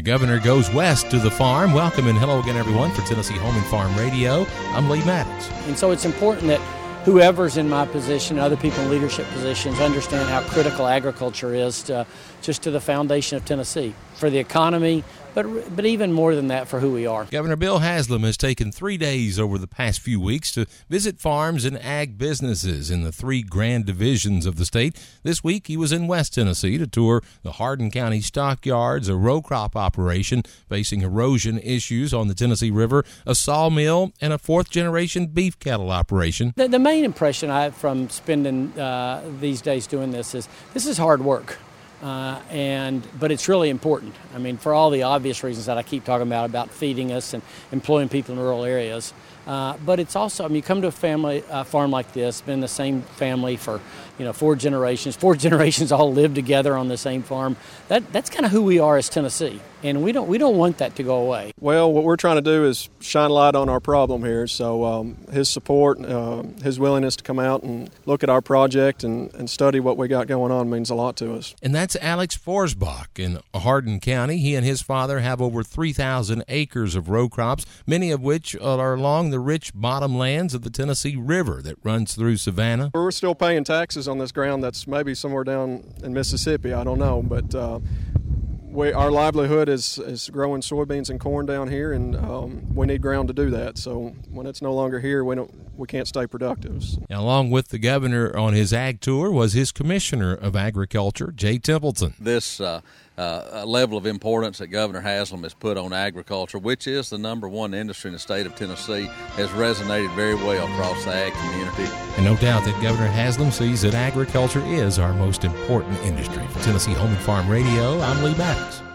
The governor goes west to the farm. Welcome and hello again, everyone, for Tennessee Home and Farm Radio. I'm Lee Maddox. And so it's important that whoever's in my position, other people in leadership positions, understand how critical agriculture is to the foundation of Tennessee, for the economy, but even more than that, for who we are. Governor Bill Haslam has taken 3 days over the past few weeks to visit farms and ag businesses in the 3 grand divisions of the state. This week, he was in West Tennessee to tour the Hardin County stockyards, a row crop operation facing erosion issues on the Tennessee River, a sawmill, and a 4th-generation beef cattle operation. The main impression I have from spending these days doing this is hard work. But it's really important. I mean, for all the obvious reasons that I keep talking about feeding us and employing people in rural areas. But it's also, I mean, you come to a farm like this, been in the same family for, 4 generations. 4 generations all live together on the same farm. That's kind of who we are as Tennessee, and we don't want that to go away. Well, what we're trying to do is shine light on our problem here. So his support, his willingness to come out and look at our project and study what we got going on means a lot to us. And that's Alex Forsbach in Hardin County. He and his father have over 3,000 acres of row crops, many of which are along the rich bottomlands of the Tennessee River that runs through Savannah. We're still paying taxes on this ground that's maybe somewhere down in Mississippi, I don't know, but our livelihood is growing soybeans and corn down here, and we need ground to do that. So when it's no longer here, we can't stay productive. Now, along with the governor on his ag tour was his commissioner of agriculture, Jay Templeton. This level of importance that Governor Haslam has put on agriculture, which is the number one industry in the state of Tennessee, has resonated very well across the ag community. And no doubt that Governor Haslam sees that agriculture is our most important industry. For Tennessee Home and Farm Radio, I'm Lee Maddox.